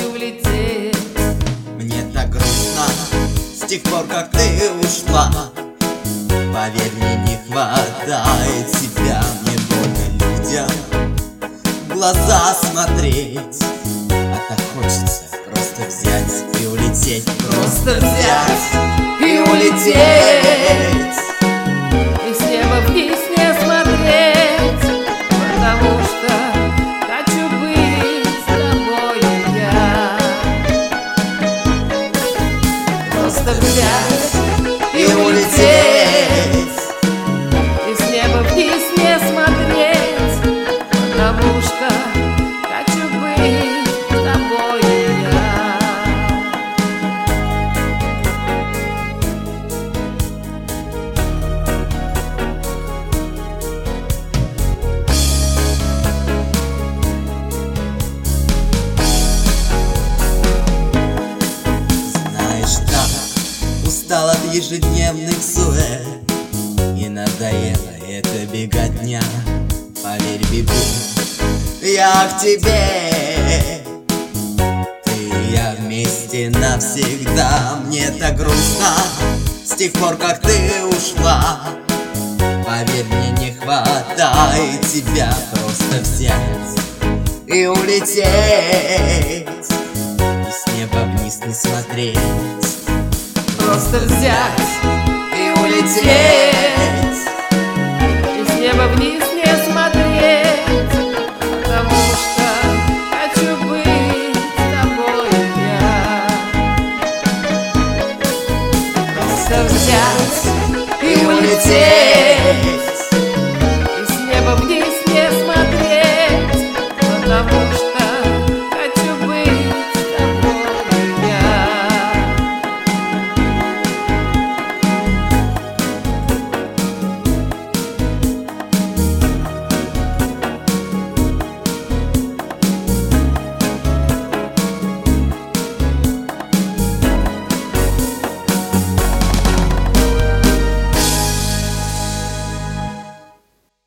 тобой улететь. Мне так грустно с тех пор, как ты ушла. Поверь мне, не хватает тебя. Мне больно людям в глаза смотреть. А так хочется просто взять и улететь. Просто взять и улететь, и с неба вниз не смотреть, потому что хочу быть с тобою я. Просто взять и улететь, и с неба вниз не смотреть, потому что хочу быть с тобою я. Знаешь, так устал от ежедневных сует, и надоела эта беготня. Поверь, бегу я к тебе, ты и я вместе навсегда. Мне так грустно с тех пор, как ты ушла. Поверь мне, не хватает тебя. Просто взять и улететь, и с неба вниз не смотреть. Просто взять и улететь, и с неба вниз не смотреть, потому что хочу быть с тобой я. Просто взять и улететь,